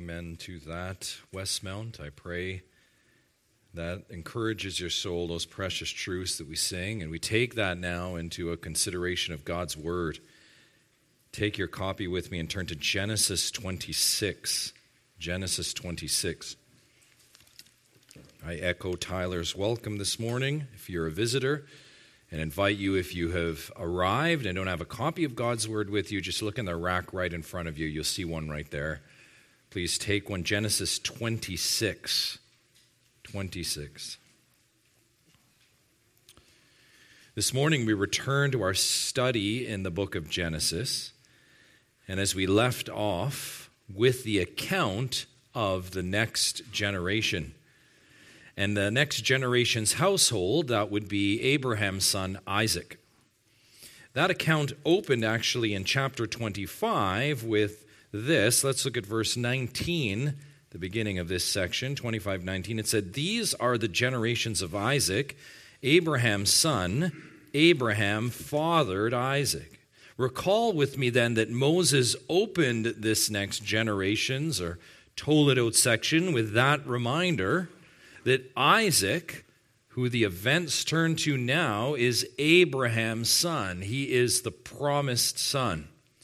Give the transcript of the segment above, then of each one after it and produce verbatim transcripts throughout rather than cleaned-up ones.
Amen to that, Westmount. I pray that encourages your soul, those precious truths that we sing, and we take that now into a consideration of God's Word. Take your copy with me and turn to Genesis twenty-six. Genesis twenty-six. I echo Tyler's welcome this morning if you're a visitor, and invite you, if you have arrived and don't have a copy of God's Word with you, just look in the rack right in front of you. You'll see one right there. Please take one. Genesis twenty-six. twenty-six. This morning we return to our study in the book of Genesis, and as we left off with the account of the next generation. And the next generation's household, that would be Abraham's son Isaac. That account opened actually in chapter twenty-five with this. Let's look at verse nineteen, the beginning of this section, twenty-five nineteen. It said, "These are the generations of Isaac, Abraham's son. Abraham fathered Isaac." Recall with me then that Moses opened this next generations or Toledot section with that reminder that Isaac, who the events turn to now, is Abraham's son. He is the promised son.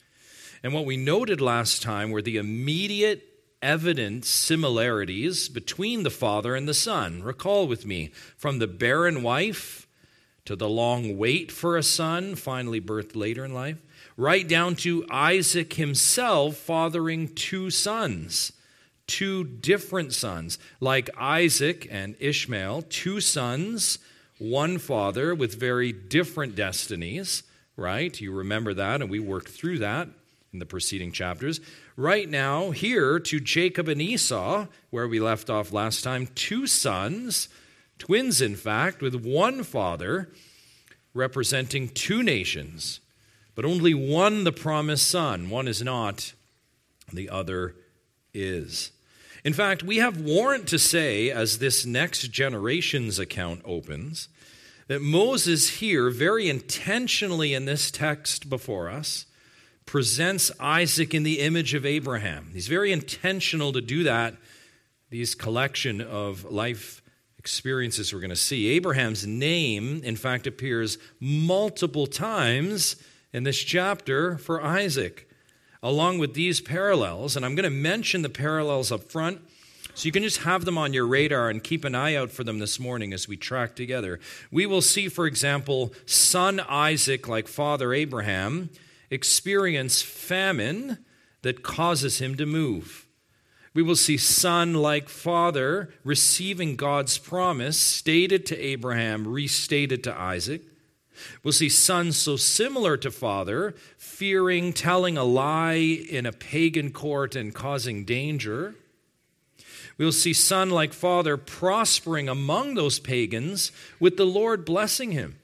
And what we noted last time were the immediate evident similarities between the father and the son. Recall with me, from the barren wife to the long wait for a son, finally birthed later in life, right down to Isaac himself fathering two sons. Two different sons, like Isaac and Ishmael, two sons, one father with very different destinies, right? You remember that, and we worked through that in the preceding chapters. Right now, here to Jacob and Esau, where we left off last time, two sons, twins in fact, with one father, representing two nations, but only one the promised son. One is not, the other is. In fact, we have warrant to say, as this next generation's account opens, that Moses here, very intentionally in this text before us, presents Isaac in the image of Abraham. He's very intentional to do that, these collection of life experiences we're going to see. Abraham's name, in fact, appears multiple times in this chapter for Isaac, along with these parallels, and I'm going to mention the parallels up front so you can just have them on your radar and keep an eye out for them this morning as we track together. We will see, for example, son Isaac, like father Abraham, experience famine that causes him to move. We will see son, like father, receiving God's promise, stated to Abraham, restated to Isaac. We'll see son so similar to father, fearing, telling a lie in a pagan court and causing danger. We'll see son like father prospering among those pagans with the Lord blessing him.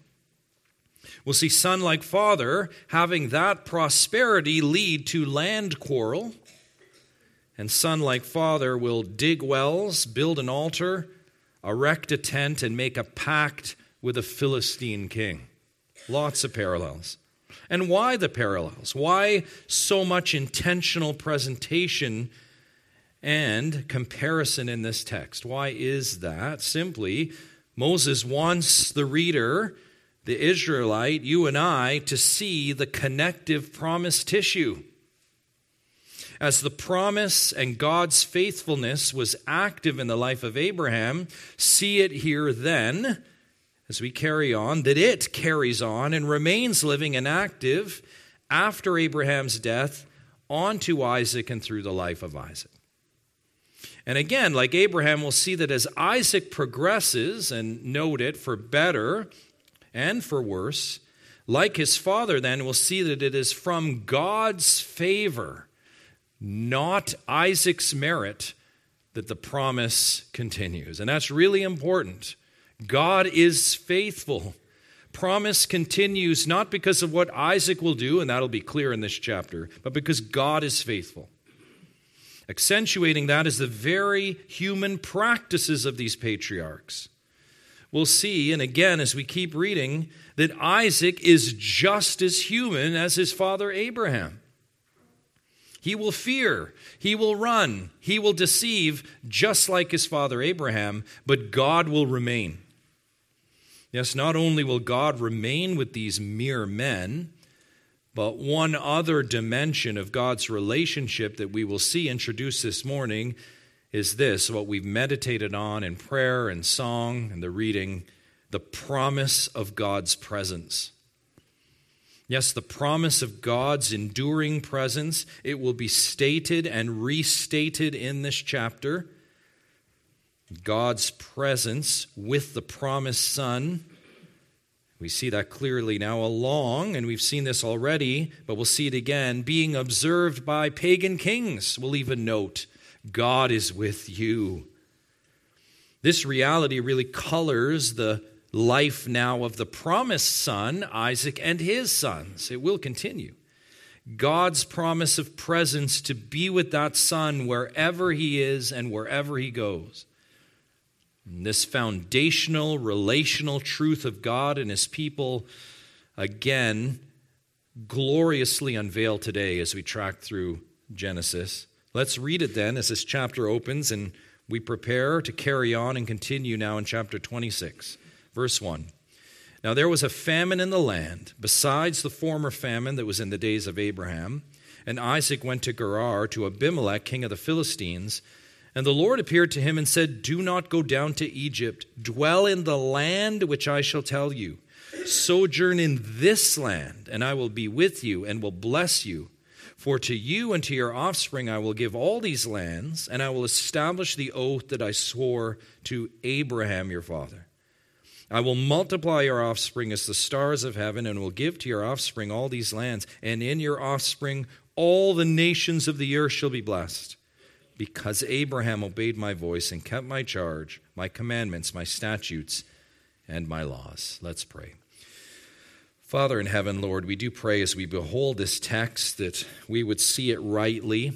We'll see son like father having that prosperity lead to land quarrel. And son like father will dig wells, build an altar, erect a tent, and make a pact with a Philistine king. Lots of parallels. And why the parallels? Why so much intentional presentation and comparison in this text? Why is that? Simply, Moses wants the reader, the Israelite, you and I, to see the connective promise tissue. As the promise and God's faithfulness was active in the life of Abraham, see it here then, as we carry on, that it carries on and remains living and active after Abraham's death onto Isaac and through the life of Isaac. And again, like Abraham, we'll see that as Isaac progresses, and note it, for better and for worse, like his father then, we'll see that it is from God's favor, not Isaac's merit, that the promise continues. And that's really important. God is faithful. Promise continues not because of what Isaac will do, and that'll be clear in this chapter, but because God is faithful. Accentuating that is the very human practices of these patriarchs. We'll see, and again as we keep reading, that Isaac is just as human as his father Abraham. He will fear, he will run, he will deceive, just like his father Abraham, but God will remain. Yes, not only will God remain with these mere men, but one other dimension of God's relationship that we will see introduced this morning is this, what we've meditated on in prayer and song and the reading, the promise of God's presence. Yes, the promise of God's enduring presence, it will be stated and restated in this chapter. God's presence with the promised Son. We see that clearly now along, and we've seen this already, but we'll see it again, being observed by pagan kings. We'll even note, God is with you. This reality really colors the life now of the promised son, Isaac, and his sons. It will continue. God's promise of presence to be with that son wherever he is and wherever he goes. And this foundational, relational truth of God and his people, again, gloriously unveiled today as we track through Genesis. Let's read it then as this chapter opens and we prepare to carry on and continue now in chapter twenty-six. Verse one, now there was a famine in the land, besides the former famine that was in the days of Abraham. And Isaac went to Gerar, to Abimelech, king of the Philistines. And the Lord appeared to him and said, do not go down to Egypt. Dwell in the land which I shall tell you. Sojourn in this land, and I will be with you and will bless you. For to you and to your offspring I will give all these lands, and I will establish the oath that I swore to Abraham your father. I will multiply your offspring as the stars of heaven, and will give to your offspring all these lands. And in your offspring all the nations of the earth shall be blessed, because Abraham obeyed my voice and kept my charge, my commandments, my statutes, and my laws. Let's pray. Father in heaven, Lord, we do pray as we behold this text that we would see it rightly,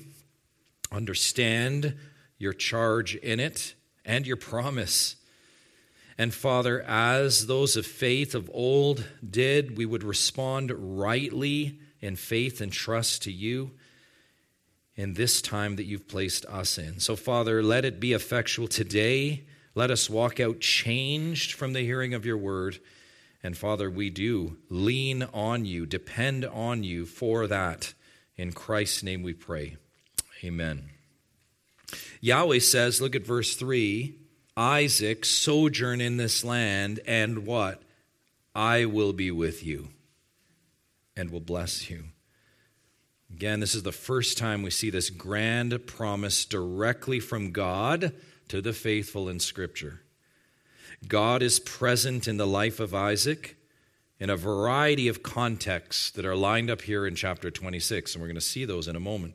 understand your charge in it, and your promise. And Father, as those of faith of old did, we would respond rightly in faith and trust to you in this time that you've placed us in. So Father, let it be effectual today. Let us walk out changed from the hearing of your word. And Father, we do lean on you, depend on you for that. In Christ's name we pray. Amen. Yahweh says, look at verse three, Isaac, sojourn in this land, and what? I will be with you and will bless you. Again, this is the first time we see this grand promise directly from God to the faithful in Scripture. God is present in the life of Isaac in a variety of contexts that are lined up here in chapter twenty-six, and we're going to see those in a moment.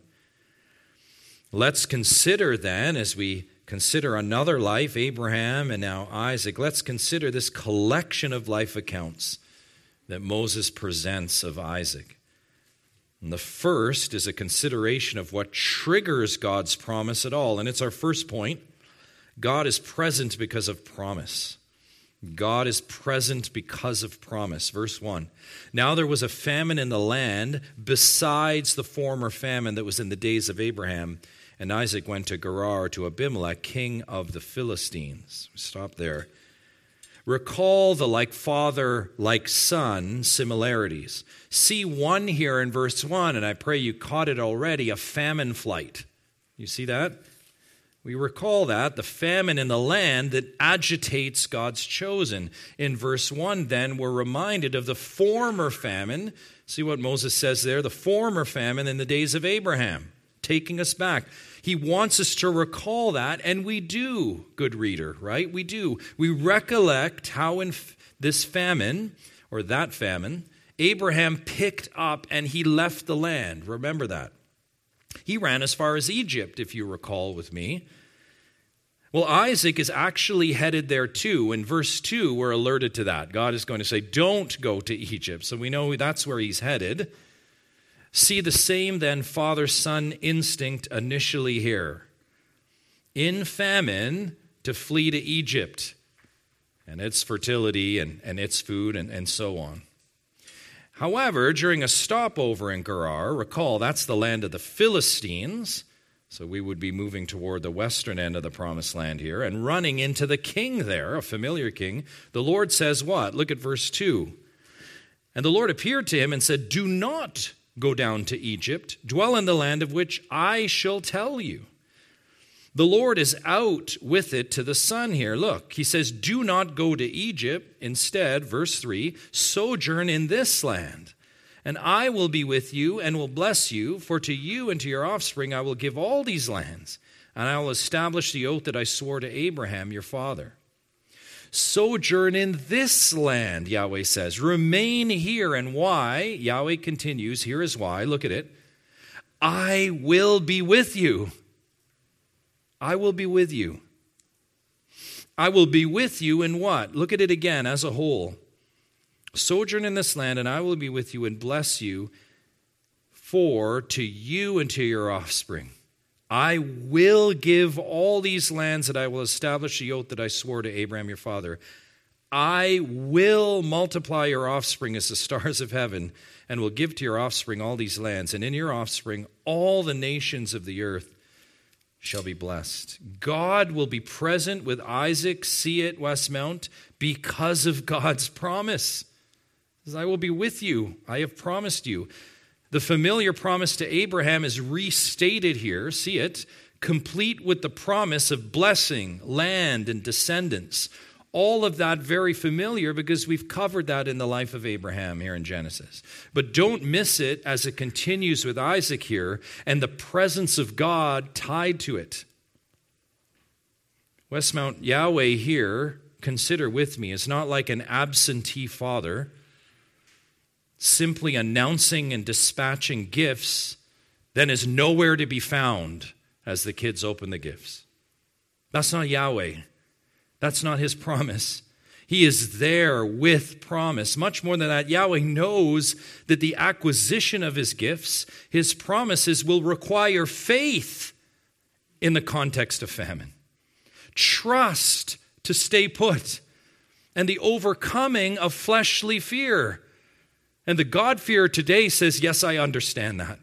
Let's consider then, as we consider another life, Abraham and now Isaac, let's consider this collection of life accounts that Moses presents of Isaac. And the first is a consideration of what triggers God's promise at all. And it's our first point. God is present because of promise. God is present because of promise. Verse one, now there was a famine in the land besides the former famine that was in the days of Abraham. And Isaac went to Gerar, to Abimelech, king of the Philistines. Stop there. Recall the like father, like son similarities. See one here in verse one, and I pray you caught it already, a famine flight. You see that? We recall that, the famine in the land that agitates God's chosen. In verse one, then, we're reminded of the former famine. See what Moses says there? The former famine in the days of Abraham, taking us back. He wants us to recall that, and we do, good reader, right? We do. We recollect how in f- this famine, or that famine, Abraham picked up and he left the land. Remember that. He ran as far as Egypt, if you recall with me. Well, Isaac is actually headed there too. In verse two, we're alerted to that. God is going to say, don't go to Egypt. So we know that's where he's headed. See the same then father-son instinct initially here. In famine, to flee to Egypt and its fertility and, and its food and, and so on. However, during a stopover in Gerar, recall that's the land of the Philistines, so we would be moving toward the western end of the promised land here, and running into the king there, a familiar king, the Lord says what? Look at verse two. And the Lord appeared to him and said, do not go down to Egypt, dwell in the land of which I shall tell you. The Lord is out with it to the sun here. Look, he says, do not go to Egypt. Instead, verse three, sojourn in this land. And I will be with you and will bless you, for to you and to your offspring I will give all these lands, and I will establish the oath that I swore to Abraham your father. Sojourn in this land, Yahweh says. Remain here. And why? Yahweh continues, here is why. Look at it. I will be with you. I will be with you. I will be with you in what? Look at it again as a whole. Sojourn in this land, and I will be with you and bless you, for to you and to your offspring I will give all these lands, that I will establish the oath that I swore to Abraham your father. I will multiply your offspring as the stars of heaven, and will give to your offspring all these lands, and in your offspring all the nations of the earth shall be blessed. God will be present with Isaac, see it, Westmount, because of God's promise. I will be with you. I have promised you. The familiar promise to Abraham is restated here. See it? Complete with the promise of blessing, land, and descendants. All of that very familiar because we've covered that in the life of Abraham here in Genesis. But don't miss it as it continues with Isaac here and the presence of God tied to it. Westmount, Yahweh here, consider with me, is not like an absentee father simply announcing and dispatching gifts, then is nowhere to be found as the kids open the gifts. That's not Yahweh. That's not his promise. He is there with promise. Much more than that, Yahweh knows that the acquisition of his gifts, his promises, will require faith in the context of famine, trust to stay put, and the overcoming of fleshly fear. And the God-fearer today says, yes, I understand that.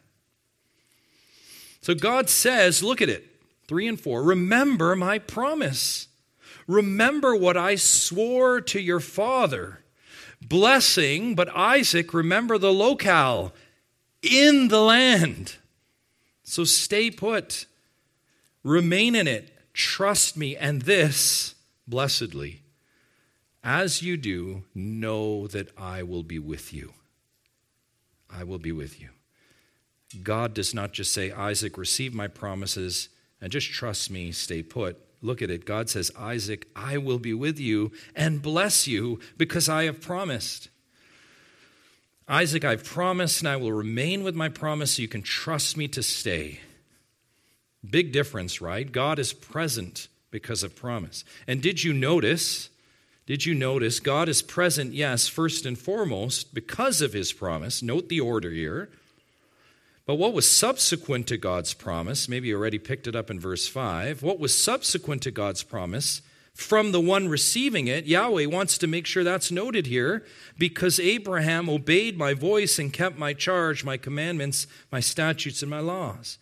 So God says, look at it, three and four, remember my promise. Remember what I swore to your father. Blessing, but Isaac, remember the locale, in the land. So stay put. Remain in it. Trust me. And this, blessedly, as you do, know that I will be with you. I will be with you. God does not just say, Isaac, receive my promises and just trust me, stay put. Look at it. God says, Isaac, I will be with you and bless you because I have promised. Isaac, I've promised and I will remain with my promise so you can trust me to stay. Big difference, right? God is present because of promise. And did you notice, did you notice God is present, yes, first and foremost because of his promise. Note the order here. But what was subsequent to God's promise, maybe you already picked it up in verse five, what was subsequent to God's promise from the one receiving it, Yahweh wants to make sure that's noted here, because Abraham obeyed my voice and kept my charge, my commandments, my statutes, and my laws.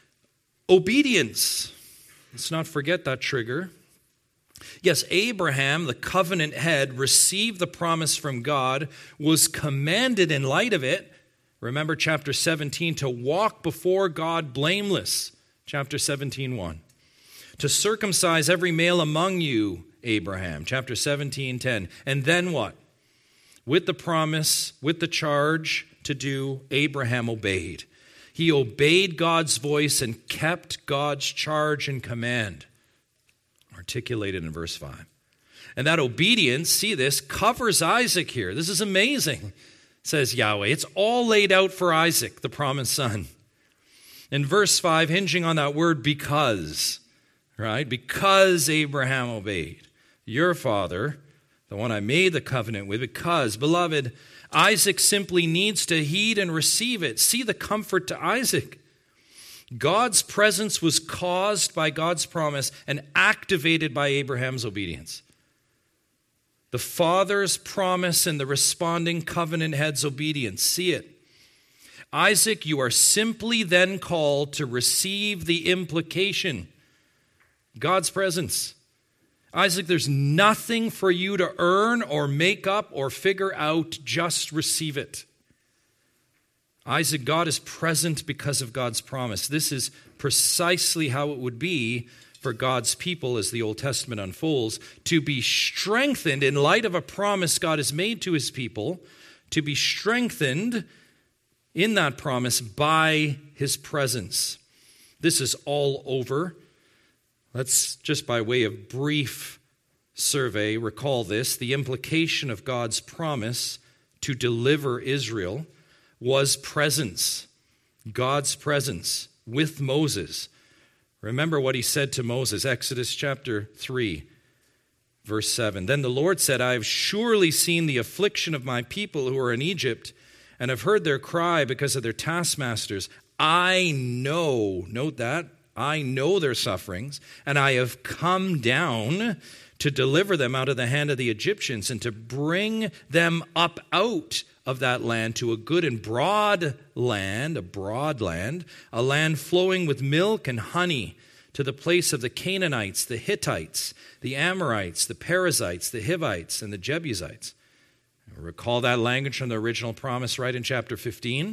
Obedience. Let's not forget that trigger. Yes, Abraham, the covenant head, received the promise from God, was commanded in light of it. Remember chapter seventeen, to walk before God blameless. Chapter seventeen, one. To circumcise every male among you, Abraham. Chapter seventeen, ten. And then what? With the promise, with the charge to do, Abraham obeyed. He obeyed God's voice and kept God's charge and command. Articulated in verse five. And that obedience, see this, covers Isaac here. This is amazing. Says Yahweh. It's all laid out for Isaac, the promised son. In verse five, hinging on that word because, right? Because Abraham obeyed. Your father, the one I made the covenant with, because, beloved, Isaac simply needs to heed and receive it. See the comfort to Isaac. God's presence was caused by God's promise and activated by Abraham's obedience. The father's promise and the responding covenant head's obedience. See it. Isaac, you are simply then called to receive the implication. God's presence. Isaac, there's nothing for you to earn or make up or figure out. Just receive it. Isaac, God is present because of God's promise. This is precisely how it would be for God's people as the Old Testament unfolds, to be strengthened in light of a promise God has made to his people, to be strengthened in that promise by his presence. This is all over. Let's, just by way of brief survey, recall this. The implication of God's promise to deliver Israel was presence. God's presence with Moses. Remember what he said to Moses, Exodus chapter three, verse seven. Then the Lord said, I have surely seen the affliction of my people who are in Egypt, and have heard their cry because of their taskmasters. I know, note that, I know their sufferings, and I have come down to deliver them out of the hand of the Egyptians and to bring them up out of that land to a good and broad land, a broad land, a land flowing with milk and honey, to the place of the Canaanites, the Hittites, the Amorites, the Perizzites, the Hivites, and the Jebusites. Recall that language from the original promise right in chapter fifteen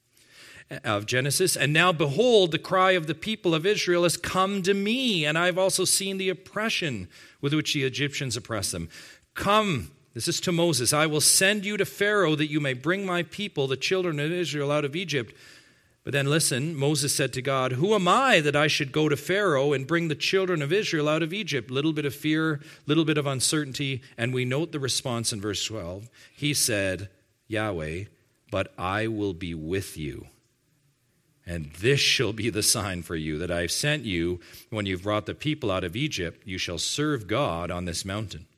of Genesis. And now behold, the cry of the people of Israel has come to me, and I've also seen the oppression with which the Egyptians oppress them. Come, this is to Moses, I will send you to Pharaoh that you may bring my people, the children of Israel, out of Egypt. But then listen, Moses said to God, who am I that I should go to Pharaoh and bring the children of Israel out of Egypt? Little bit of fear, little bit of uncertainty, and we note the response in verse twelve. He said, Yahweh, but I will be with you. And this shall be the sign for you that I have sent you. When you've brought the people out of Egypt, you shall serve God on this mountain.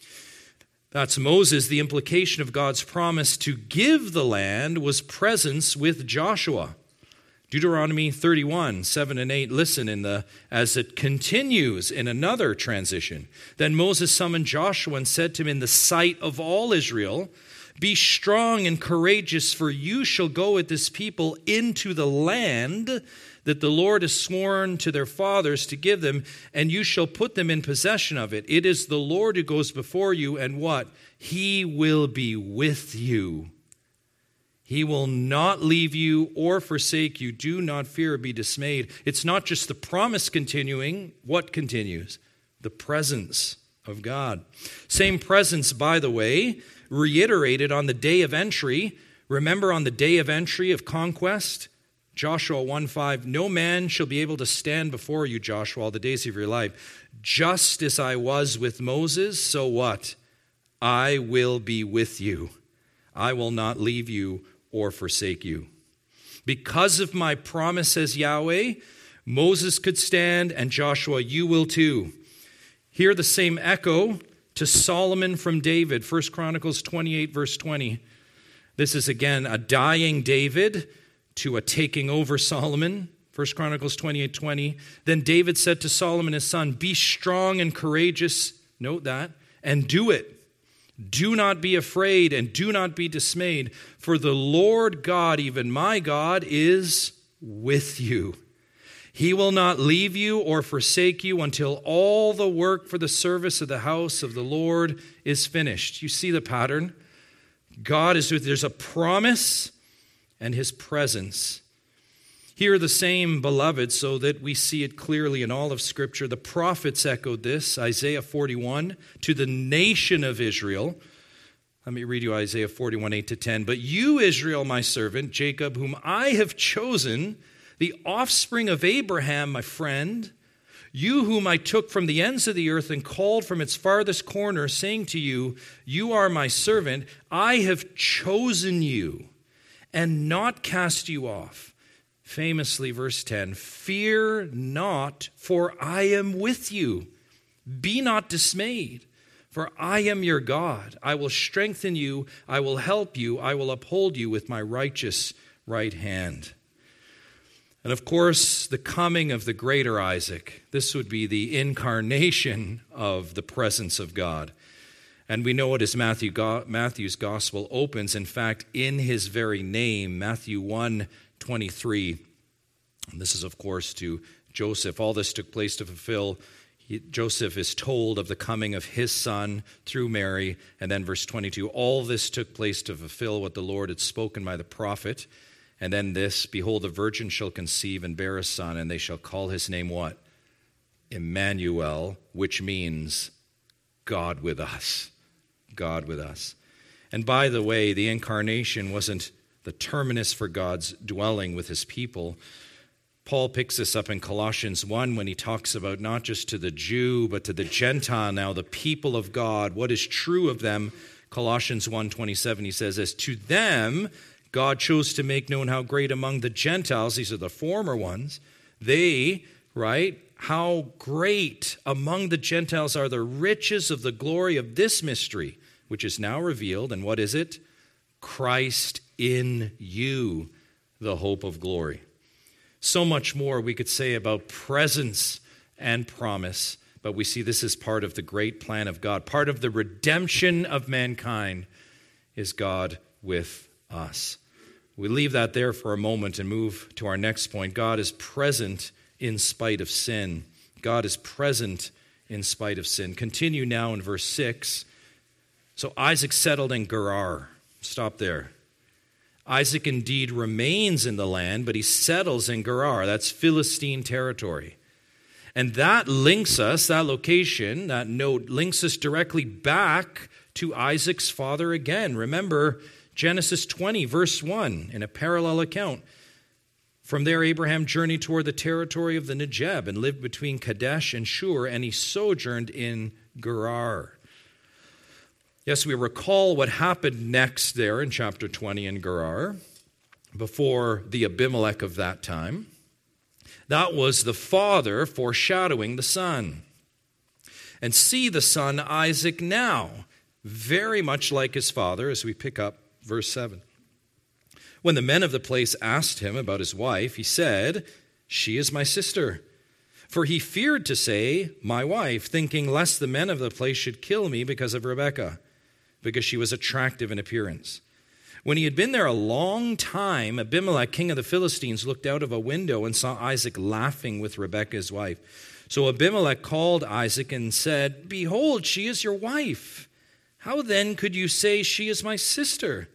That's Moses. The implication of God's promise to give the land was presence with Joshua. Deuteronomy thirty-one, seven and eight, listen in the as it continues in another transition. Then Moses summoned Joshua and said to him in the sight of all Israel, be strong and courageous, for you shall go with this people into the land that the Lord has sworn to their fathers to give them, and you shall put them in possession of it. It is the Lord who goes before you, and what? He will be with you. He will not leave you or forsake you. Do not fear or be dismayed. It's not just the promise continuing. What continues? The presence of God. Same presence, by the way, reiterated on the day of entry. Remember on the day of entry of conquest? Joshua one five, no man shall be able to stand before you, Joshua, all the days of your life. Just as I was with Moses, so what? I will be with you. I will not leave you or forsake you. Because of my promise, says Yahweh, Moses could stand, and Joshua, you will too. Hear the same echo to Solomon from David, First Chronicles twenty-eight, verse twenty. This is again a dying David to a taking over Solomon, First Chronicles twenty-eight, twenty. Then David said to Solomon his son, be strong and courageous, note that, and do it. Do not be afraid and do not be dismayed, for the Lord God, even my God, is with you. He will not leave you or forsake you until all the work for the service of the house of the Lord is finished. You see the pattern? God is with, there's a promise and his presence. Here the same, beloved, so that we see it clearly in all of Scripture. The prophets echoed this, Isaiah forty-one, to the nation of Israel. Let me read you Isaiah forty-one, eight to ten. But you, Israel, my servant, Jacob, whom I have chosen, the offspring of Abraham, my friend, you whom I took from the ends of the earth and called from its farthest corner, saying to you, you are my servant, I have chosen you and not cast you off. Famously, verse ten, fear not, for I am with you. Be not dismayed, for I am your God. I will strengthen you, I will help you, I will uphold you with my righteous right hand. And of course, the coming of the greater Isaac. This would be the incarnation of the presence of God. And we know it as Matthew, Matthew's gospel opens. In fact, in his very name, Matthew one twenty-three. And this is, of course, to Joseph. All this took place to fulfill. He, Joseph is told of the coming of his son through Mary. And then verse twenty-two, all this took place to fulfill what the Lord had spoken by the prophet. And then this, behold, the virgin shall conceive and bear a son, and they shall call his name what? Emmanuel, which means God with us. God with us. And by the way, the incarnation wasn't the terminus for God's dwelling with his people. Paul picks this up in Colossians one when he talks about not just to the Jew, but to the Gentile now, the people of God, what is true of them. Colossians one twenty-seven, he says, as to them, God chose to make known how great among the Gentiles, these are the former ones, they, right, how great among the Gentiles are the riches of the glory of this mystery, which is now revealed. And what is it? Christ in you, the hope of glory. So much more we could say about presence and promise, but we see this is part of the great plan of God. Part of the redemption of mankind is God with us. We leave that there for a moment and move to our next point. God is present in spite of sin. God is present in spite of sin. Continue now in verse six. So Isaac settled in Gerar. Stop there. Isaac indeed remains in the land, but he settles in Gerar. That's Philistine territory. And that links us, that location, that note links us directly back to Isaac's father again. Remember Genesis twenty, verse one, in a parallel account. From there, Abraham journeyed toward the territory of the Negeb and lived between Kadesh and Shur, and he sojourned in Gerar. Yes, we recall what happened next there in chapter twenty in Gerar, before the Abimelech of that time. That was the father foreshadowing the son. And see the son Isaac now, very much like his father, as we pick up verse seven. When the men of the place asked him about his wife, he said, she is my sister. For he feared to say, my wife, thinking lest the men of the place should kill me because of Rebekah, because she was attractive in appearance. When he had been there a long time, Abimelech, king of the Philistines, looked out of a window and saw Isaac laughing with Rebekah, his wife. So Abimelech called Isaac and said, behold, she is your wife. How then could you say she is my sister?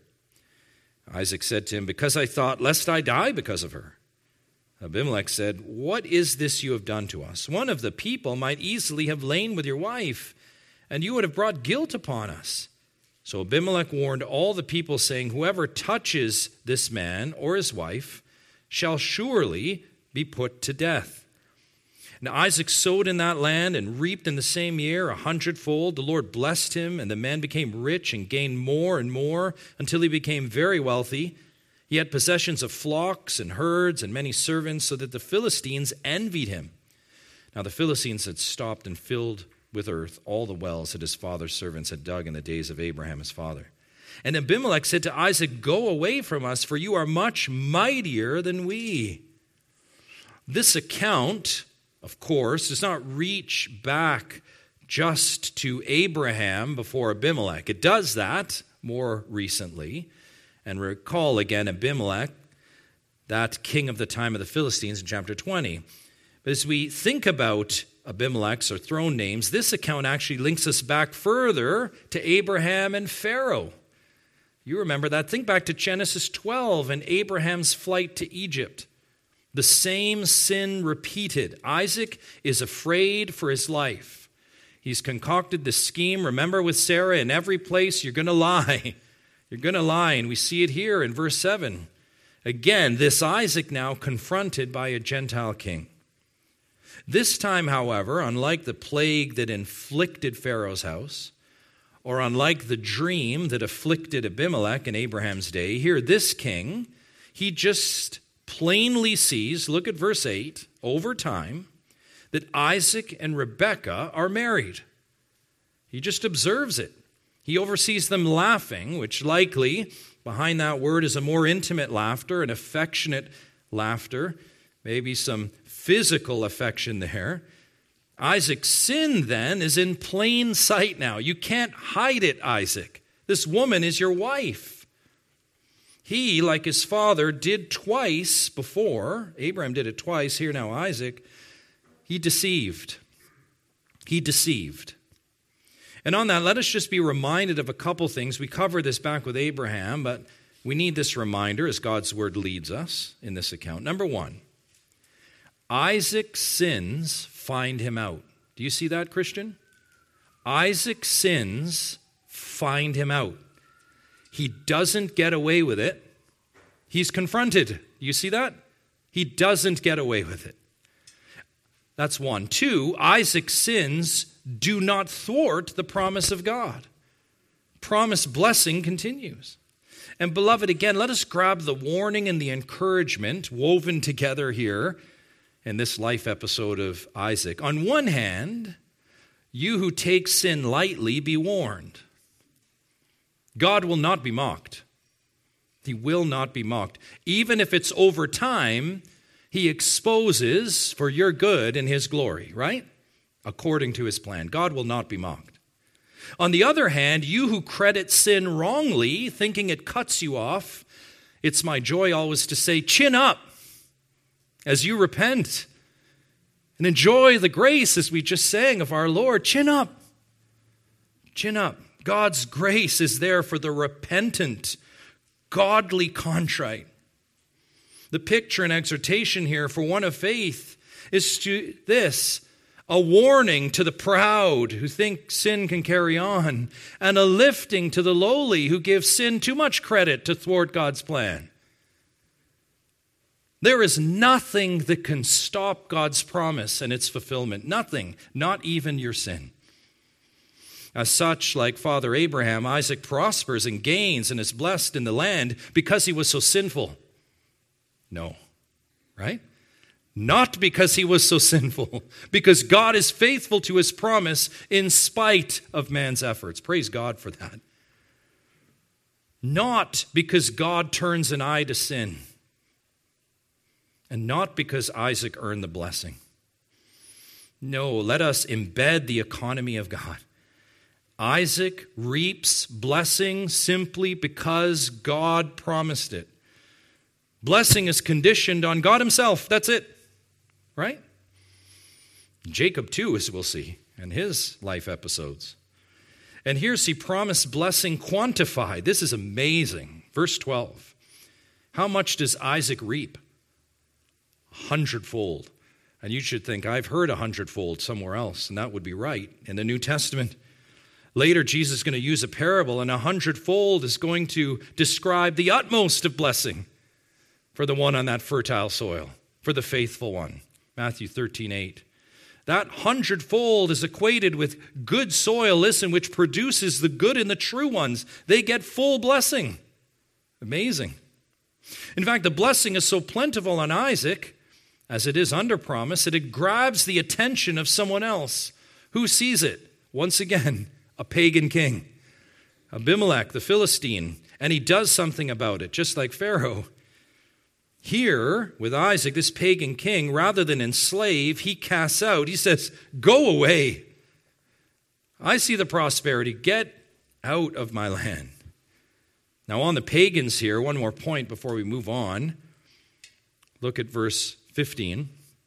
Isaac said to him, because I thought, lest I die because of her. Abimelech said, what is this you have done to us? One of the people might easily have lain with your wife, and you would have brought guilt upon us. So Abimelech warned all the people, saying, whoever touches this man or his wife shall surely be put to death. Now Isaac sowed in that land and reaped in the same year a hundredfold. The Lord blessed him, and the man became rich and gained more and more until he became very wealthy. He had possessions of flocks and herds and many servants, so that the Philistines envied him. Now the Philistines had stopped and filled with earth all the wells that his father's servants had dug in the days of Abraham his father. And Abimelech said to Isaac, go away from us, for you are much mightier than we. This account, of course, does not reach back just to Abraham before Abimelech. It does that more recently. And recall again Abimelech, that king of the time of the Philistines in chapter twenty. But as we think about Abimelech's or throne names, this account actually links us back further to Abraham and Pharaoh. You remember that. Think back to Genesis twelve and Abraham's flight to Egypt. The same sin repeated. Isaac is afraid for his life. He's concocted this scheme. Remember with Sarah, in every place you're going to lie. You're going to lie. And we see it here in verse seven. Again, this Isaac now confronted by a Gentile king. This time, however, unlike the plague that inflicted Pharaoh's house, or unlike the dream that afflicted Abimelech in Abraham's day, here this king, he just plainly sees, look at verse eight, over time, that Isaac and Rebekah are married. He just observes it. He oversees them laughing, which likely behind that word is a more intimate laughter, an affectionate laughter, maybe some physical affection there. Isaac's sin then is in plain sight now. You can't hide it, Isaac. This woman is your wife. He, like his father, did twice before. Abraham did it twice. Here now Isaac. He deceived. He deceived. And on that, let us just be reminded of a couple things. We covered this back with Abraham, but we need this reminder as God's word leads us in this account. Number one, Isaac's sins find him out. Do you see that, Christian? Isaac's sins find him out. He doesn't get away with it. He's confronted. Do you see that? He doesn't get away with it. That's one. Two, Isaac's sins do not thwart the promise of God. Promised blessing continues. And beloved, again, let us grab the warning and the encouragement woven together here in this life episode of Isaac. On one hand, you who take sin lightly, be warned. God will not be mocked. He will not be mocked. Even if it's over time, he exposes for your good and his glory, right? According to his plan. God will not be mocked. On the other hand, you who credit sin wrongly, thinking it cuts you off, it's my joy always to say, chin up as you repent and enjoy the grace, as we just sang, of our Lord. Chin up. Chin up. God's grace is there for the repentant, godly contrite. The picture and exhortation here for one of faith is to this: a warning to the proud who think sin can carry on, and a lifting to the lowly who give sin too much credit to thwart God's plan. There is nothing that can stop God's promise and its fulfillment. Nothing, not even your sin. As such, like Father Abraham, Isaac prospers and gains and is blessed in the land because he was so sinful. No, right? Not because he was so sinful, because God is faithful to his promise in spite of man's efforts. Praise God for that. Not because God turns an eye to sin, and not because Isaac earned the blessing. No, let us embed the economy of God. Isaac reaps blessing simply because God promised it. Blessing is conditioned on God himself. That's it. Right? Jacob too, as we'll see in his life episodes. And here's the promised blessing quantified. This is amazing. Verse twelve. How much does Isaac reap? A hundredfold. And you should think, I've heard a hundredfold somewhere else, and that would be right in the New Testament. Later, Jesus is going to use a parable, and a hundredfold is going to describe the utmost of blessing for the one on that fertile soil, for the faithful one. Matthew thirteen eight. That hundredfold is equated with good soil, listen, which produces the good in the true ones. They get full blessing. Amazing. In fact, the blessing is so plentiful on Isaac, as it is under promise, that it grabs the attention of someone else. Who sees it? Once again, a pagan king, Abimelech, the Philistine, and he does something about it, just like Pharaoh. Here, with Isaac, this pagan king, rather than enslave, he casts out. He says, go away. I see the prosperity. Get out of my land. Now, on the pagans here, one more point before we move on. Look at verse fifteen.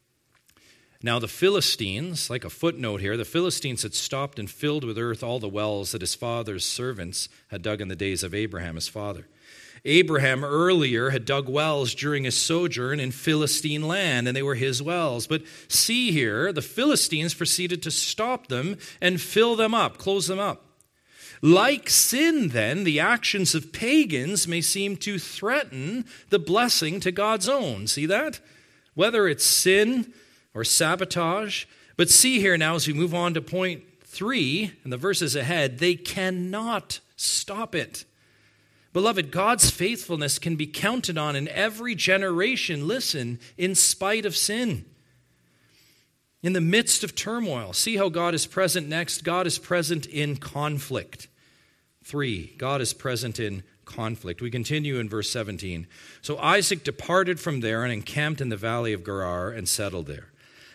Now the Philistines, like a footnote here, the Philistines had stopped and filled with earth all the wells that his father's servants had dug in the days of Abraham, his father. Abraham earlier had dug wells during his sojourn in Philistine land, and they were his wells. But see here, the Philistines proceeded to stop them and fill them up, close them up. Like sin, then, the actions of pagans may seem to threaten the blessing to God's own. See that? Whether it's sin or sabotage. But see here now, as we move on to point three, in the verses ahead, they cannot stop it. Beloved, God's faithfulness can be counted on in every generation, listen, in spite of sin. In the midst of turmoil, see how God is present next. God is present in conflict. Three, God is present in conflict. We continue in verse seventeen. So Isaac departed from there and encamped in the valley of Gerar and settled there.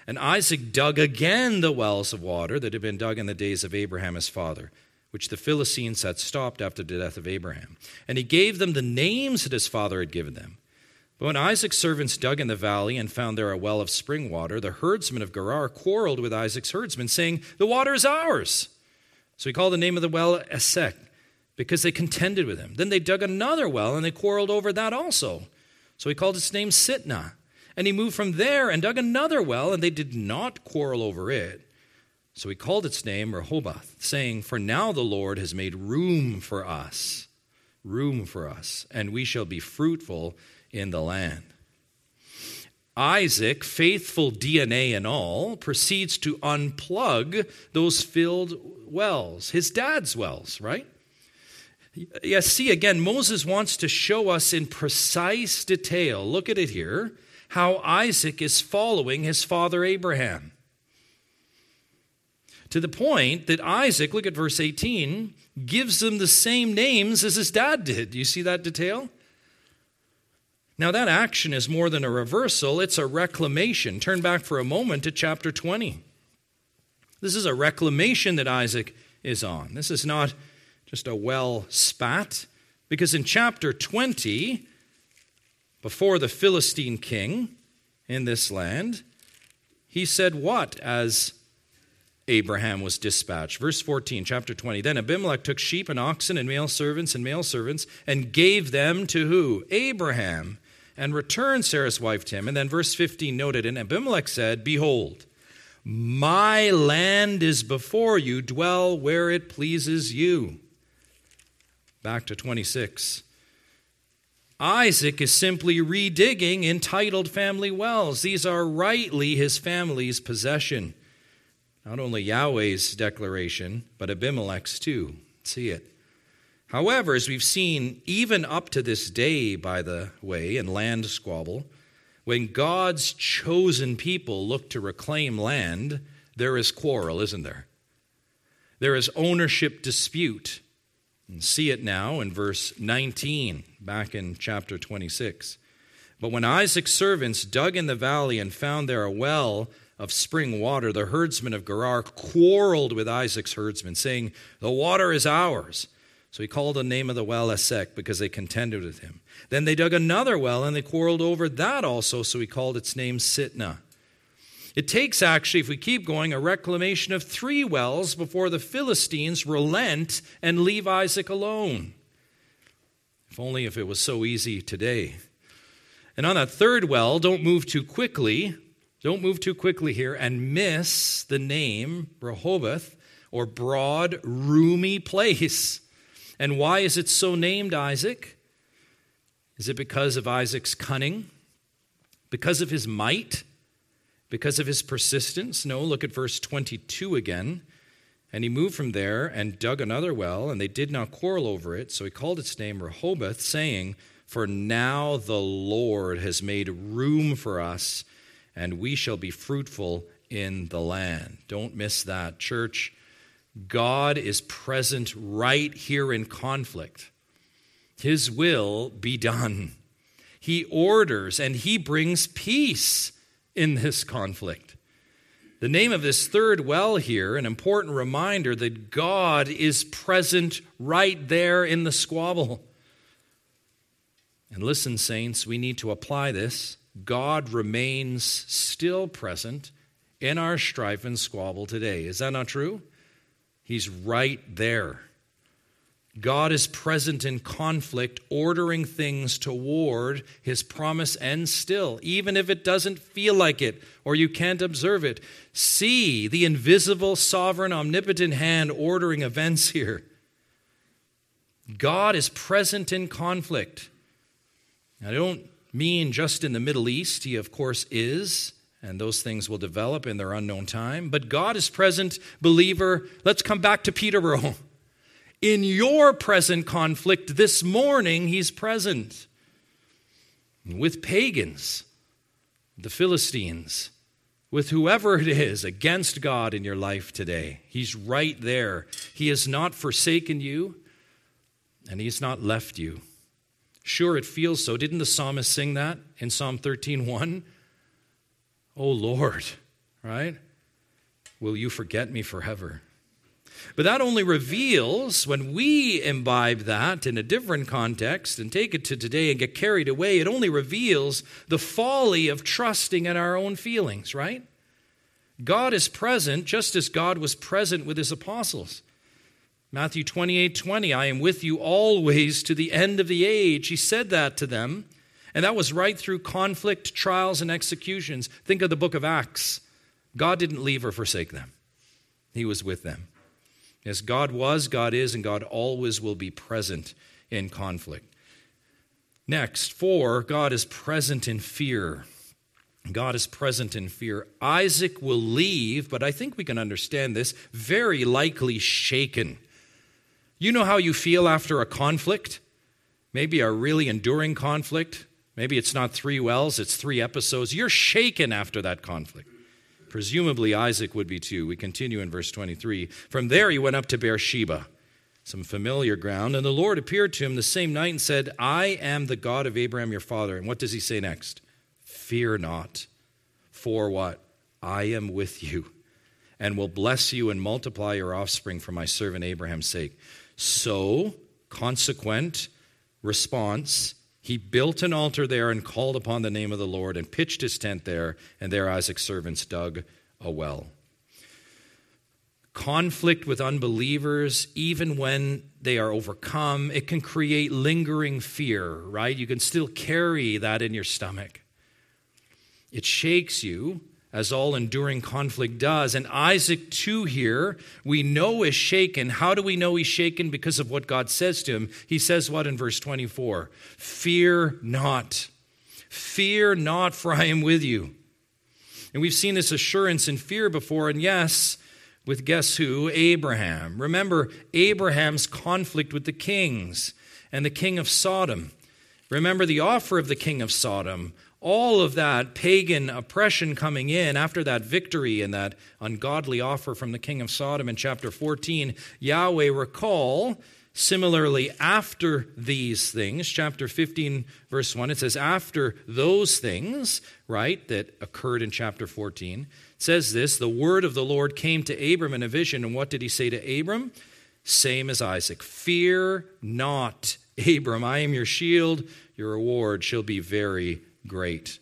And Isaac dug again the wells of water that had been dug in the days of Abraham his father, which the Philistines had stopped after the death of Abraham. And he gave them the names that his father had given them. But when Isaac's servants dug in the valley and found there a well of spring water, the herdsmen of Gerar quarreled with Isaac's herdsmen, saying, "The water is ours." So he called the name of the well Esek, because they contended with him. Then they dug another well, and they quarreled over that also. So he called its name Sitnah. And he moved from there and dug another well, and they did not quarrel over it. So he called its name Rehoboth, saying, "For now the Lord has made room for us, room for us, and we shall be fruitful in the land." Isaac, faithful D N A and all, proceeds to unplug those filled wells, his dad's wells, right? Yes, see, again, Moses wants to show us in precise detail, look at it here, how Isaac is following his father Abraham. To the point that Isaac, look at verse eighteen, gives them the same names as his dad did. Do you see that detail? Now that action is more than a reversal, it's a reclamation. Turn back for a moment to chapter twenty. This is a reclamation that Isaac is on. This is not just a well spat, because in chapter twenty, before the Philistine king in this land, he said what as Abraham was dispatched? Verse fourteen, chapter twenty. Then Abimelech took sheep and oxen and male servants and male servants and gave them to who? Abraham, and returned Sarah's wife to him. And then verse fifteen noted, and Abimelech said, "Behold, my land is before you, dwell where it pleases you." Back to twenty-six. Isaac is simply redigging entitled family wells. These are rightly his family's possession. Not only Yahweh's declaration, but Abimelech's too. See it. However, as we've seen, even up to this day, by the way, in land squabble, when God's chosen people look to reclaim land, there is quarrel, isn't there? There is ownership dispute. And see it now in verse nineteen, back in chapter twenty-six. But when Isaac's servants dug in the valley and found there a well of spring water, the herdsmen of Gerar quarreled with Isaac's herdsmen, saying, "The water is ours." So he called the name of the well Esek, because they contended with him. Then they dug another well, and they quarreled over that also, so he called its name Sitnah. It takes, actually, if we keep going, a reclamation of three wells before the Philistines relent and leave Isaac alone. If only if it was so easy today. And on that third well, don't move too quickly, don't move too quickly here and miss the name Rehoboth, or broad, roomy place. And why is it so named, Isaac? Is it because of Isaac's cunning? Because of his might? Because of his persistence? No, look at verse twenty-two again. And he moved from there and dug another well, and they did not quarrel over it. So he called its name Rehoboth, saying, "For now the Lord has made room for us, and we shall be fruitful in the land." Don't miss that, church. God is present right here in conflict. His will be done. He orders and he brings peace in this conflict. The name of this third well here, an important reminder that God is present right there in the squabble. And listen, saints, we need to apply this. God remains still present in our strife and squabble today. Is that not true? He's right there. God is present in conflict, ordering things toward his promise and still, even if it doesn't feel like it or you can't observe it. See the invisible, sovereign, omnipotent hand ordering events here. God is present in conflict. I don't mean just in the Middle East. He, of course, is, and those things will develop in their unknown time. But God is present, believer. Let's come back to Peterborough. In your present conflict this morning, he's present. With pagans, the Philistines, with whoever it is against God in your life today, he's right there. He has not forsaken you, and he's not left you. Sure, it feels so. Didn't the psalmist sing that in Psalm thirteen one? "Oh Lord," right? Will you forget me forever? But that only reveals, when we imbibe that in a different context and take it to today and get carried away, it only reveals the folly of trusting in our own feelings, right? God is present just as God was present with his apostles. Matthew twenty-eight twenty, I am with you always to the end of the age. He said that to them, and that was right through conflict, trials, and executions. Think of the book of Acts. God didn't leave or forsake them. He was with them. Yes, God was, God is, and God always will be present in conflict. Next, four, God is present in fear. God is present in fear. Isaac will leave, but I think we can understand this, very likely shaken. You know how you feel after a conflict? Maybe a really enduring conflict. Maybe it's not three wells, it's three episodes. You're shaken after that conflict. Presumably Isaac would be too. We continue in verse twenty-three. From there he went up to Beersheba, some familiar ground, and the Lord appeared to him the same night and said, I am the God of Abraham your father. And what does he say next? Fear not. For what? I am with you, and will bless you and multiply your offspring for my servant Abraham's sake. So, consequent response, he built an altar there and called upon the name of the Lord and pitched his tent there, and there Isaac's servants dug a well. Conflict with unbelievers, even when they are overcome, it can create lingering fear, right? You can still carry that in your stomach. It shakes you, as all enduring conflict does. And Isaac, too, here, we know is shaken. How do we know he's shaken? Because of what God says to him. He says what in verse twenty-four? Fear not. Fear not, for I am with you. And we've seen this assurance in fear before, and yes, with guess who? Abraham. Remember Abraham's conflict with the kings and the king of Sodom. Remember the offer of the king of Sodom. All of that pagan oppression coming in after that victory and that ungodly offer from the king of Sodom in chapter fourteen, Yahweh, recall, similarly after these things, chapter fifteen, verse one, it says after those things, right, that occurred in chapter fourteen, it says this, the word of the Lord came to Abram in a vision, and what did he say to Abram? Same as Isaac, fear not, Abram, I am your shield, your reward shall be very great.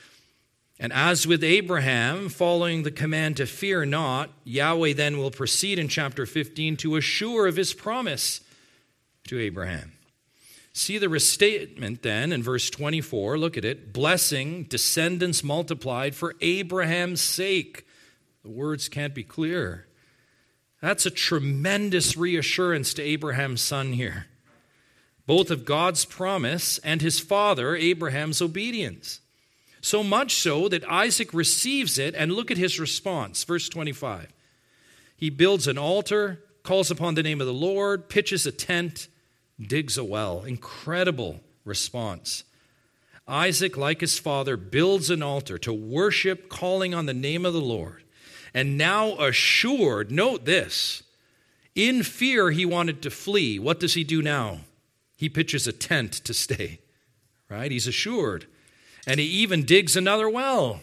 And as with Abraham, following the command to fear not, Yahweh then will proceed in chapter fifteen to assure of his promise to Abraham. See the restatement then in verse twenty-four, look at it, blessing, descendants multiplied for Abraham's sake. The words can't be clearer. That's a tremendous reassurance to Abraham's son here, both of God's promise and his father Abraham's obedience. So much so that Isaac receives it, and look at his response, verse twenty-five. He builds an altar, calls upon the name of the Lord, pitches a tent, digs a well. Incredible response. Isaac, like his father, builds an altar to worship, calling on the name of the Lord. And now assured, note this, in fear he wanted to flee. What does he do now? He pitches a tent to stay, right? He's assured. And he even digs another well.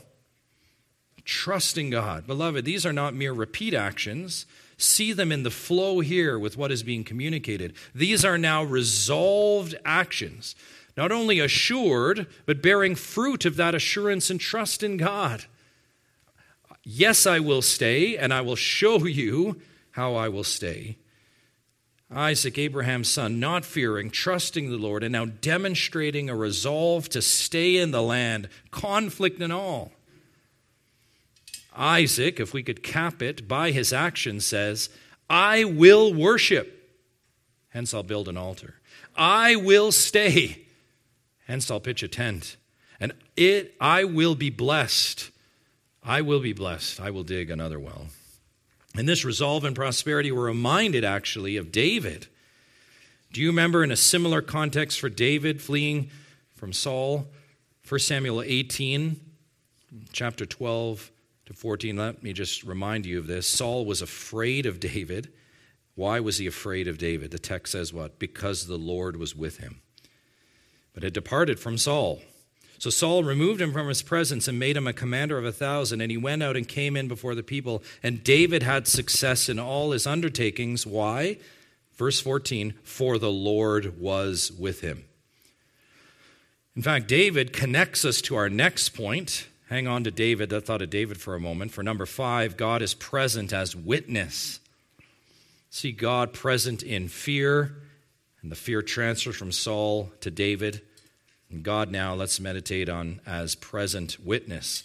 Trusting God. Beloved, these are not mere repeat actions. See them in the flow here with what is being communicated. These are now resolved actions. Not only assured, but bearing fruit of that assurance and trust in God. Yes, I will stay, and I will show you how I will stay. Isaac, Abraham's son, not fearing, trusting the Lord, and now demonstrating a resolve to stay in the land, conflict and all. Isaac, if we could cap it by his action, says, I will worship, hence I'll build an altar. I will stay, hence I'll pitch a tent. And it, I will be blessed. I will be blessed. I will dig another well. In this resolve and prosperity, we're reminded actually of David. Do you remember in a similar context for David fleeing from Saul? First Samuel eighteen, chapter twelve to fourteen. Let me just remind you of this. Saul was afraid of David. Why was he afraid of David? The text says what? Because the Lord was with him. But had departed from Saul. So Saul removed him from his presence and made him a commander of a thousand, and he went out and came in before the people. And David had success in all his undertakings. Why? Verse fourteen, for the Lord was with him. In fact, David connects us to our next point. Hang on to David. I thought of David for a moment. For number five, God is present as witness. See God present in fear, and the fear transfers from Saul to David. And God now, let's meditate on as present witness.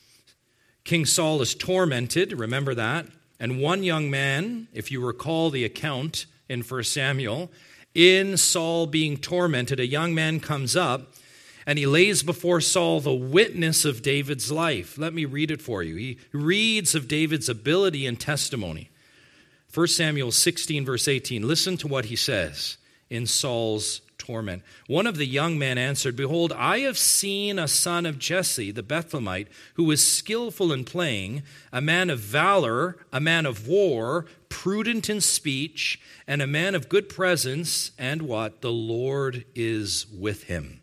King Saul is tormented, remember that. And one young man, if you recall the account in First Samuel, in Saul being tormented, a young man comes up and he lays before Saul the witness of David's life. Let me read it for you. He reads of David's ability and testimony. First Samuel sixteen, verse eighteen. Listen to what he says in Saul's torment. One of the young men answered, behold, I have seen a son of Jesse, the Bethlehemite, who is skillful in playing, a man of valor, a man of war, prudent in speech, and a man of good presence, and what? The Lord is with him.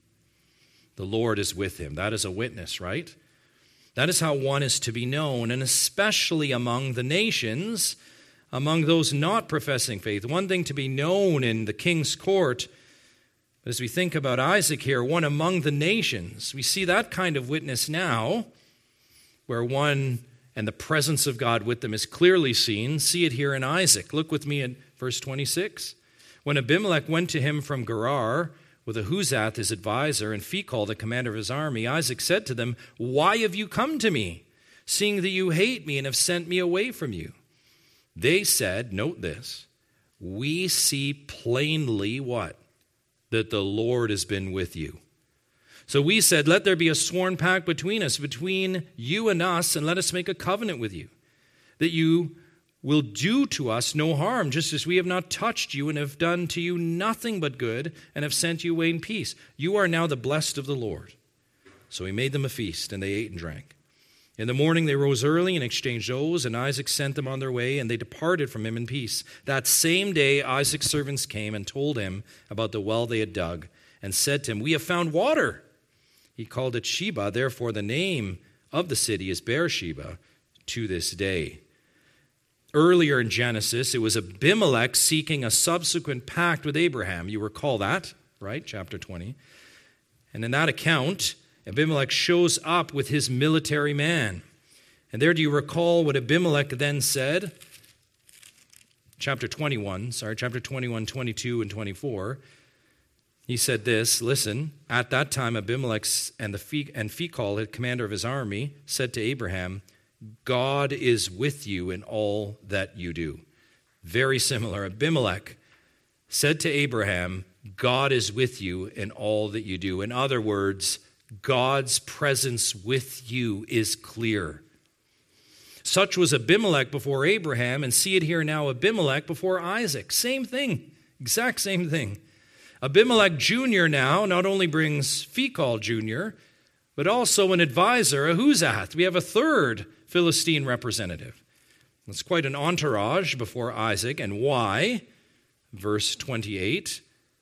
The Lord is with him. That is a witness, right? That is how one is to be known, and especially among the nations, among those not professing faith. One thing to be known in the king's court, but as we think about Isaac here, one among the nations, we see that kind of witness now, where one and the presence of God with them is clearly seen. See it here in Isaac. Look with me at verse twenty-six. When Abimelech went to him from Gerar, with Ahuzath his advisor, and Phicol the commander of his army, Isaac said to them, why have you come to me, seeing that you hate me and have sent me away from you? They said, note this, we see plainly what? That the Lord has been with you. So we said, let there be a sworn pact between us, between you and us, and let us make a covenant with you, that you will do to us no harm, just as we have not touched you and have done to you nothing but good, and have sent you away in peace. You are now the blessed of the Lord. So he made them a feast, and they ate and drank. In the morning they rose early and exchanged oaths, and Isaac sent them on their way, and they departed from him in peace. That same day Isaac's servants came and told him about the well they had dug, and said to him, we have found water. He called it Sheba, therefore the name of the city is Beersheba to this day. Earlier in Genesis, it was Abimelech seeking a subsequent pact with Abraham. You recall that, right? Chapter twenty. And in that account, Abimelech shows up with his military man. And there, do you recall what Abimelech then said? Chapter twenty-one, sorry, chapter twenty-one, twenty-two, and twenty-four. He said this, listen, at that time Abimelech and the and Phicol, the commander of his army, said to Abraham, God is with you in all that you do. Very similar. Abimelech said to Abraham, God is with you in all that you do. In other words, God's presence with you is clear. Such was Abimelech before Abraham, and see it here now, Abimelech before Isaac. Same thing, exact same thing. Abimelech Junior now not only brings Phicol Junior, but also an advisor, Ahuzath. We have a third Philistine representative. It's quite an entourage before Isaac. And why? Verse twenty-eight.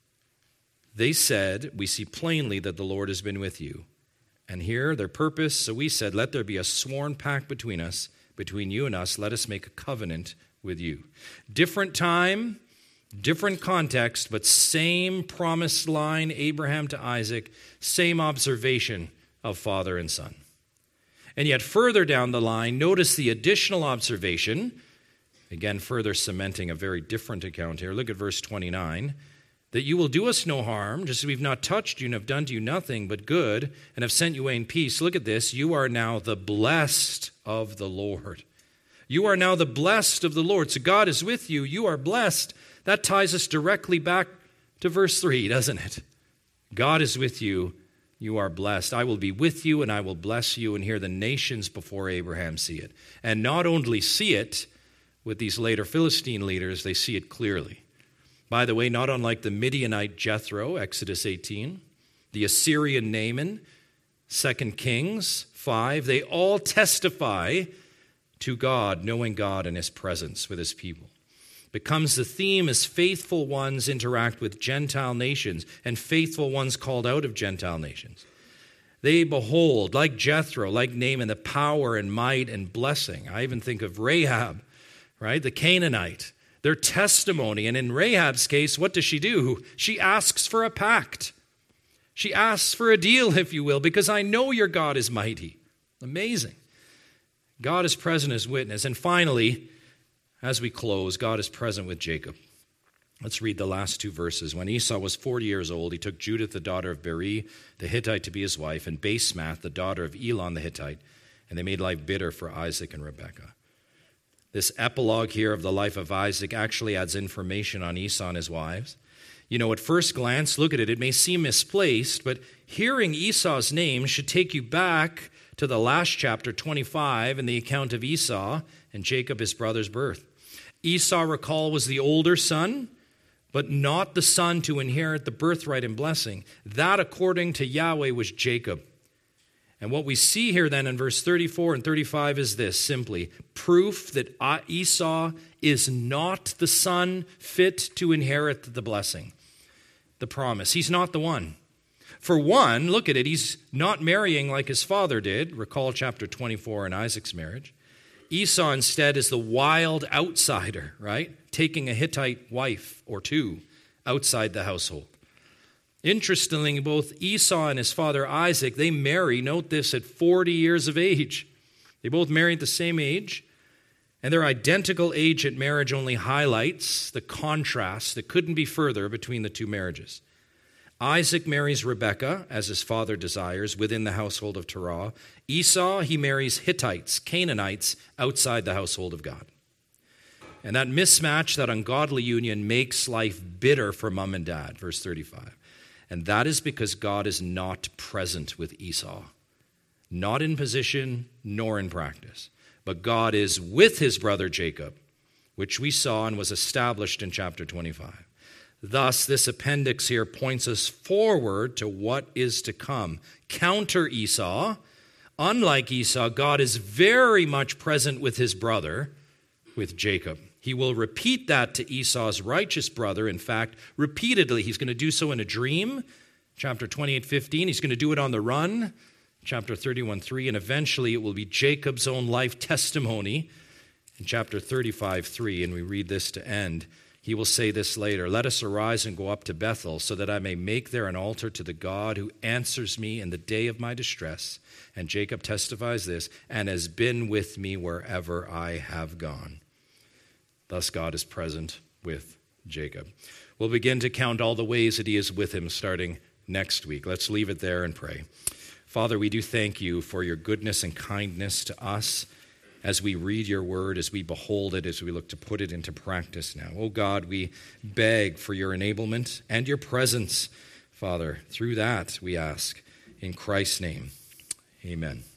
They said, we see plainly that the Lord has been with you. And here, their purpose, so we said, let there be a sworn pact between us, between you and us. Let us make a covenant with you. Different time, different context, but same promised line, Abraham to Isaac, same observation of father and son. And yet further down the line, notice the additional observation, again further cementing a very different account here. Look at verse twenty-nine. That you will do us no harm, just as we've not touched you and have done to you nothing but good, and have sent you away in peace. Look at this. You are now the blessed of the Lord. You are now the blessed of the Lord. So God is with you. You are blessed. That ties us directly back to verse three, doesn't it? God is with you. You are blessed. I will be with you and I will bless you. And here the nations before Abraham see it. And not only see it with these later Philistine leaders, they see it clearly. By the way, not unlike the Midianite Jethro, Exodus eighteen, the Assyrian Naaman, Second Kings five, they all testify to God, knowing God and his presence with his people. Becomes the theme as faithful ones interact with Gentile nations and faithful ones called out of Gentile nations. They behold, like Jethro, like Naaman, the power and might and blessing. I even think of Rahab, right? The Canaanite, their testimony. And in Rahab's case, what does she do? She asks for a pact. She asks for a deal, if you will, because I know your God is mighty. Amazing. God is present as witness. And finally, as we close, God is present with Jacob. Let's read the last two verses. When Esau was forty years old, he took Judith, the daughter of Beri, the Hittite, to be his wife, and Basemath, the daughter of Elon, the Hittite, and they made life bitter for Isaac and Rebekah. This epilogue here of the life of Isaac actually adds information on Esau and his wives. You know, at first glance, look at it, it may seem misplaced, but hearing Esau's name should take you back to the last chapter, twenty-five, in the account of Esau and Jacob, his brother's birth. Esau, recall, was the older son, but not the son to inherit the birthright and blessing. That, according to Yahweh, was Jacob. And what we see here then in verse thirty-four and thirty-five is this, simply proof that Esau is not the son fit to inherit the blessing, the promise. He's not the one. For one, look at it, he's not marrying like his father did. Recall chapter twenty-four in Isaac's marriage. Esau instead is the wild outsider, right? Taking a Hittite wife or two outside the household. Interestingly, both Esau and his father Isaac, they marry, note this, at forty years of age. They both marry at the same age, and their identical age at marriage only highlights the contrast that couldn't be further between the two marriages. Isaac marries Rebekah, as his father desires, within the household of Terah. Esau, he marries Hittites, Canaanites, outside the household of God. And that mismatch, that ungodly union, makes life bitter for mom and dad, verse thirty-five. And that is because God is not present with Esau, not in position nor in practice. But God is with his brother Jacob, which we saw and was established in chapter twenty-five. Thus, this appendix here points us forward to what is to come. Counter Esau, unlike Esau, God is very much present with his brother, with Jacob. He will repeat that to Esau's righteous brother. In fact, repeatedly, he's going to do so in a dream, chapter twenty-eight fifteen. He's going to do it on the run, chapter thirty-one three. And eventually, it will be Jacob's own life testimony in chapter thirty-five three. And we read this to end. He will say this later, "Let us arise and go up to Bethel, so that I may make there an altar to the God who answers me in the day of my distress." And Jacob testifies this, "and has been with me wherever I have gone." Thus God is present with Jacob. We'll begin to count all the ways that he is with him starting next week. Let's leave it there and pray. Father, we do thank you for your goodness and kindness to us as we read your word, as we behold it, as we look to put it into practice now. Oh God, we beg for your enablement and your presence, Father. Through that, we ask. In Christ's name, amen.